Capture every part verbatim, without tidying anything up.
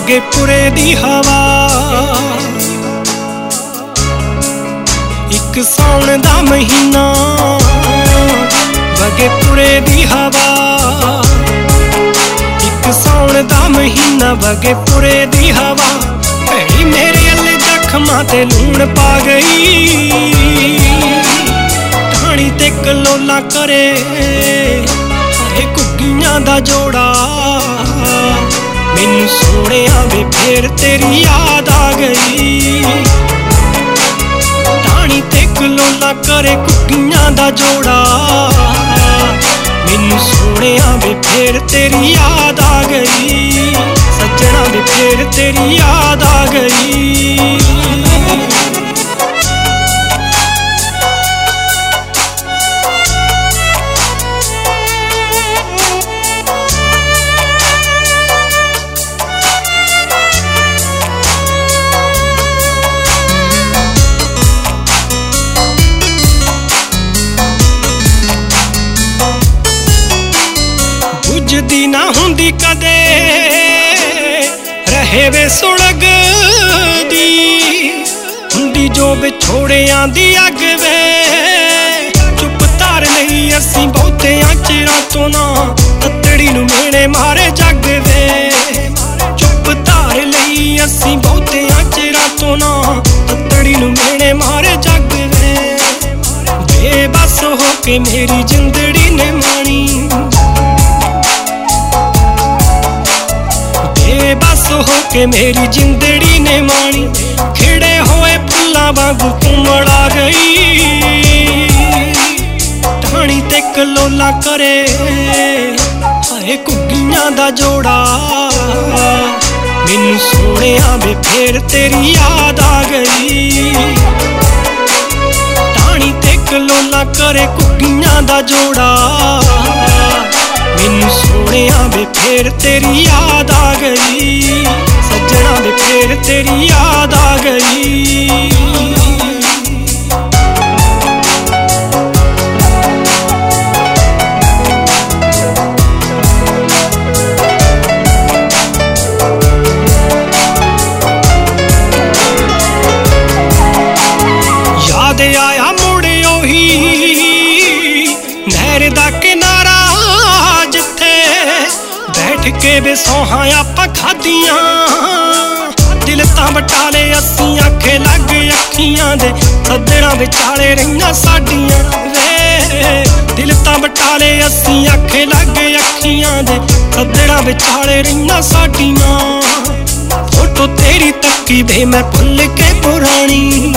ਵਗੇ ਪੁਰੇ ਦੀ ਹਵਾ। ਇੱਕ ਸਾਉਣ ਦਾ ਮਹੀਨਾ ਵਗੇ ਪੁਰੇ ਦੀ ਹਵਾ। ਇੱਕ ਸਾਉਣ ਦਾ ਮਹੀਨਾ ਵਗੇ ਪੁਰੇ ਦੀ ਹਵਾ। ਭੈਣੀ ਮੇਰੇ ਅੱਲੇ ਜ਼ਖਮਾਂ ਤੇ ਲੂਣ ਪਾ ਗਈ। ਢਾਣੀ ਤੇ ਕਲੋਲਾ ਕਰੇ ਹਾਏ ਘੁੱਗੀਆਂ ਦਾ ਜੋੜਾ। ਮੈਨੂੰ ਸੋਹਣਿਆ ਵੇ ਫੇਰ ਤੇਰੀ ਯਾਦ ਆ ਗਈ। ਢਾਣੀ ਤੇ ਕਲੋਲਾ ਕਰੇ ਘੁੱਗੀਆਂ ਦਾ ਜੋੜਾ। ਮੈਨੂੰ ਸੋਹਣਿਆ ਵੇ ਫੇਰ ਤੇਰੀ ਯਾਦ ਆ ਗਈ। ਸੱਜਣਾ ਵੇ ਫੇਰ ਤੇਰੀ ਯਾਦ ਆ ਗਈ। ਬੁੱਝਦੀ ਨਾ ਹੁੰਦੀ ਕਦੇ ਰਹੇ ਵੇ ਸੁਲਗਦੀ। ਹੁੰਦੀ ਜੋ ਵਿਛੋੜਿਆਂ ਦੀ ਅੱਗ ਵੇ। ਚੁੱਪ ਧਾਰ ਲਈ ਅਸੀਂ ਬਹੁਤਿਆਂ ਚਿਰਾਂ ਤੋਂ ਨਾ ਤੱਤੜੀ ਨੂੰ ਮੇਣੇ ਮਾਰੇ ਜੱਗ ਵੇ। ਚੁੱਪ ਧਾਰ ਲਈ ਅਸੀਂ ਬਹੁਤਿਆਂ ਚਿਰਾਂ ਤੋਂ ਨਾ ਤੱਤੜੀ ਨੂੰ ਮੇਣੇ ਮਾਰੇ ਜੱਗ ਵੇ। ਬੇਬਸ ਹੋ ਕੇ ਮੇਰੀ ਜ਼ਿੰਦੜੀ ਨੇ ਮਾਣੀ। ਬੇਬਸ ਹੋ ਕੇ ਮੇਰੀ ਜ਼ਿੰਦੜੀ ਨੇ ਮਾਣੀ। ਖਿੜੇ ਹੋਏ ਫੁੱਲਾਂ ਵਾਂਗੂ ਘੁੰਮੜ ਆ ਗਈ। ਢਾਣੀ ਤੇ ਕਲੋਲਾ ਕਰੇ ਹਾਏ ਘੁੱਗੀਆਂ ਦਾ ਜੋੜਾ। ਮੈਨੂੰ ਸੋਹਣਿਆ ਵੇ ਫੇਰ ਤੇਰੀ ਯਾਦ ਆ ਗਈ। ਢਾਣੀ ਤੇ ਕਲੋਲਾ ਕਰੇ ਘੁੱਗੀਆਂ ਦਾ ਜੋੜਾ। ਮੈਨੂੰ ਸੋਹਣਿਆ ਵੇ ਫੇਰ ਤੇਰੀ ਯਾਦ ਆ ਗਈ। ਸੱਜਣਾ ਵੇ ਫੇਰ ਤੇਰੀ ਯਾਦ ਆ ਗਈ। ਯਾਦ ਆਇਆ ਮੁੜ ਉਹੀ ਨਹਿਰ ਦਾ ਕਿਨਾਰਾ ਬੈਠ ਕੇ ਵੇ ਸੌਹਾਂ ਆਪਾਂ ਖਾਧੀਆਂ। ਦਿਲ ਤਾਂ ਬਟਾਲੇ ਅਸੀਂ ਆਖੇ ਲੱਗ ਅੱਖੀਆਂ ਦੇ। ਸੱਜਣਾ ਵਿਚਾਲੇ ਰਹੀਆਂ ਸਾਡੀਆਂ ਵੇ। ਦਿਲ ਤਾਂ ਬਟਾਲੇ ਅਸੀਂ ਆਖੇ ਲੱਗ ਅੱਖੀਆਂ ਦੇ। ਸੱਜਣਾ ਵਿਚਾਲੇ ਰਹੀਆਂ ਸਾਡੀਆਂ। ਫੋਟੋ ਤੇਰੀ ਤੱਕੀ ਵੇ ਮੈਂ ਭੁੱਲ ਕੇ ਪੁਰਾਣੀ।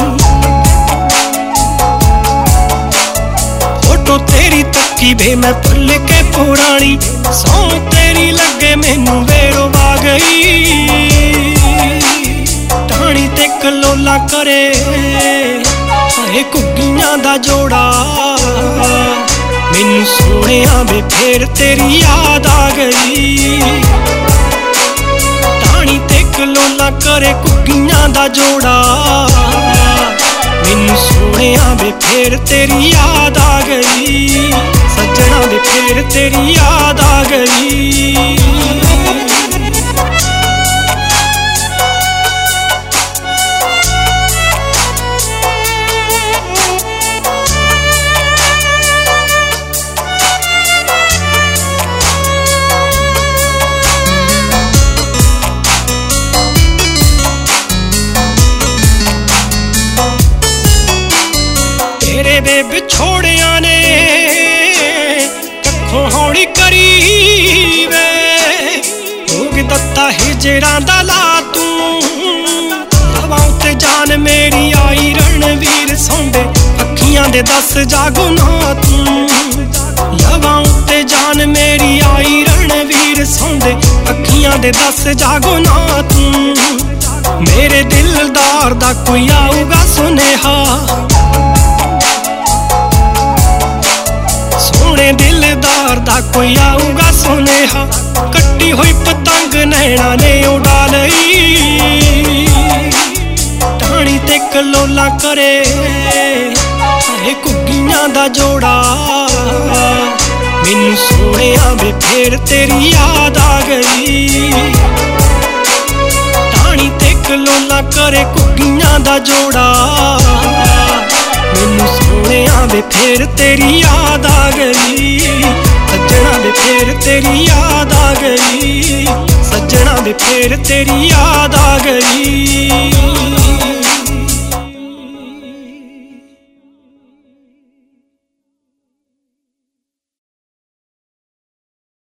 ਫੋਟੋ ਤੇਰੀ ਤੱਕੀ ਵੇ ਮੈਂ ਭੁੱਲ ਕੇ ਪੁਰਾਣੀ। ਸੌਂ ਤੇਰੀ ਲੱਗੇ ਮੈਨੂੰ ਵੇਰੋ ਆ ਗਈ। ਢਾਣੀ ਤੇ ਕਲੋਲਾ ਕਰੇ ਹਾਏ ਘੁੱਗੀਆਂ ਦਾ ਜੋੜਾ। ਮੈਨੂੰ ਸੋਹਣਿਆ ਵੇ ਫੇਰ ਤੇਰੀ ਯਾਦ ਆ ਗਈ। ਢਾਣੀ ਤੇ ਕਲੋਲਾ ਕਰੇ ਘੁੱਗੀਆਂ ਦਾ ਜੋੜਾ। ਮੈਨੂੰ ਸੋਹਣਿਆ ਵੇ ਫੇਰ ਤੇਰੀ ਯਾਦ ਆ ਗਈ। ਸੱਜਣਾ ਵੇ ਫੇਰ ਤੇਰੀ ਯਾਦ ਆ ਗਈ। ਤੇਰੇ ਵੇ ਵਿਛੋੜਿਆਂ ਨੇ ਕੱਖੋਂ ਹੌਲੀ ਕਰੀ ਵੇ। ਭੋਗ ਦਿੱਤਾ ਹਿਜਰਾਂ ਦਾ ਲਾ ਤੂੰ। ਹਵਾ ਉੱਤੇ ਜਾਨ ਮੇਰੀ ਆਈ ਰਣਵੀਰ ਸੌਂਦੇ। ਅੱਖੀਆਂ ਦੇ ਦੱਸ ਜਾਗੋ ਨਾ ਤੂੰ। ਹਵਾ ਉੱਤੇ ਜਾਨ ਮੇਰੀ ਆਈ ਰਣਵੀਰ ਸੌਂਦੇ। ਅੱਖੀਆਂ ਦੇ ਦੱਸ ਜਾਗੋ ਨਾ ਤੂੰ। ਮੇਰੇ ਦਿਲਦਾਰ ਦਾ ਕੋਈ ਆਊਗਾ ਸੁਨੇਹਾ। ਸੋਹਣੇ ਦਿਲਦਾਰ ਦਾ ਕੋਈ ਆਊਗਾ ਸੁਨੇਹਾ। ਕੱਟੀ ਹੋਈ ਪਤੰਗ ਨੈਣਾ ਨੇ ਉਡਾ ਲਈ। ਢਾਣੀ ਤੇ ਕਲੋਲਾ ਕਰੇ ਹਾਏ ਘੁੱਗੀਆਂ ਦਾ ਜੋੜਾ। ਮੈਨੂੰ ਸੋਹਣਿਆ ਵੇ ਫੇਰ ਤੇਰੀ ਯਾਦ ਆ ਗਈ। कलोला करे घुग्गियां दा जोड़ा। मैनू सोहणिया वे फिर तेरी याद आ गई, सज्जना वे फिर तेरी याद आ गई, सज्जना वे फिर तेरी याद आ गई।